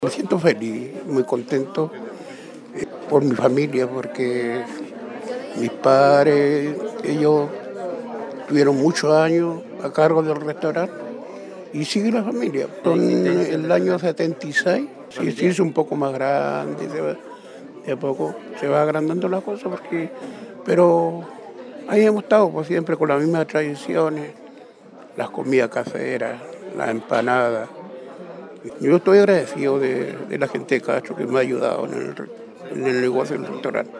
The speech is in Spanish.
Me siento feliz, muy contento por mi familia, porque mis padres, ellos tuvieron muchos años a cargo del restaurante y sigue la familia. Son el año 76, sí, se hizo un poco más grande, de a poco se va agrandando la cosa, pero ahí hemos estado pues, siempre con las mismas tradiciones, las comidas caseras, las empanadas. Yo estoy agradecido de la gente de Castro que me ha ayudado en el negocio del restaurante.